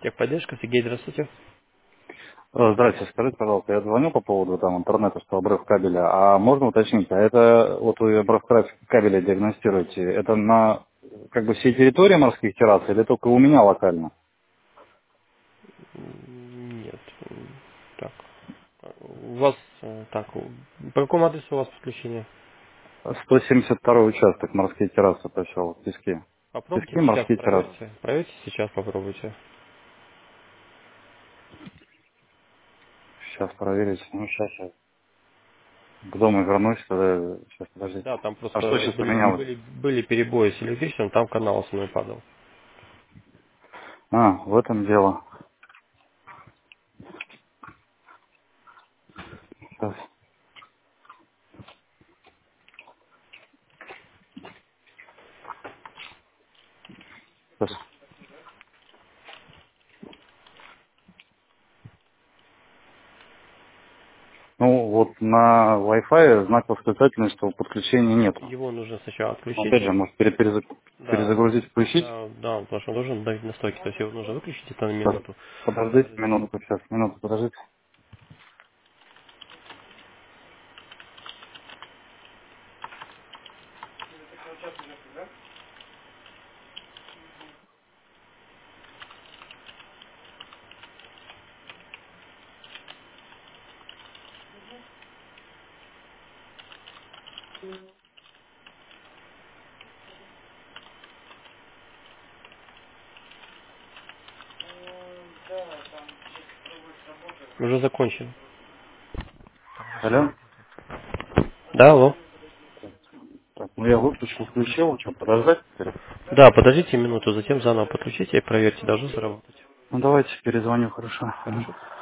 Техподдержка, Сергей, здравствуйте. Здравствуйте, скажите, пожалуйста, я звоню по поводу там интернета, что обрыв кабеля, а можно уточнить, а это вот вы обрыв кабеля диагностируете, это на как бы всей территории морских террас или только у меня локально? Нет. Так. У вас, так, по какому адресу у вас подключение? 172 участок, морские террасы, поселок, Пески. Попробуйте Пески, сейчас, морские террасы. проверьте. Проверьте сейчас, попробуйте. Сейчас проверить, ну сейчас я к дому вернусь, тогда, сейчас, подождите. Да, там А что просто сейчас поменялось? были перебои с электричеством, там канал основной падал. А, в этом дело. Сейчас, сейчас. Ну, вот на Wi-Fi знак восклицательный, что подключения нету. Его нужно сначала отключить. Опять же, может Да, перезагрузить, включить? да, потому что он должен давить на стойке, то есть его нужно выключить это на Сейчас, минуту. подождите Подождите. минутку, сейчас, минуту, подождите. Уже закончен. Алло? Да, алло. Так, ну я выключил, включил, что, подождать теперь? Да, подождите минуту, затем заново подключите и проверьте, должно заработать. Ну давайте перезвоню, хорошо. Хорошо?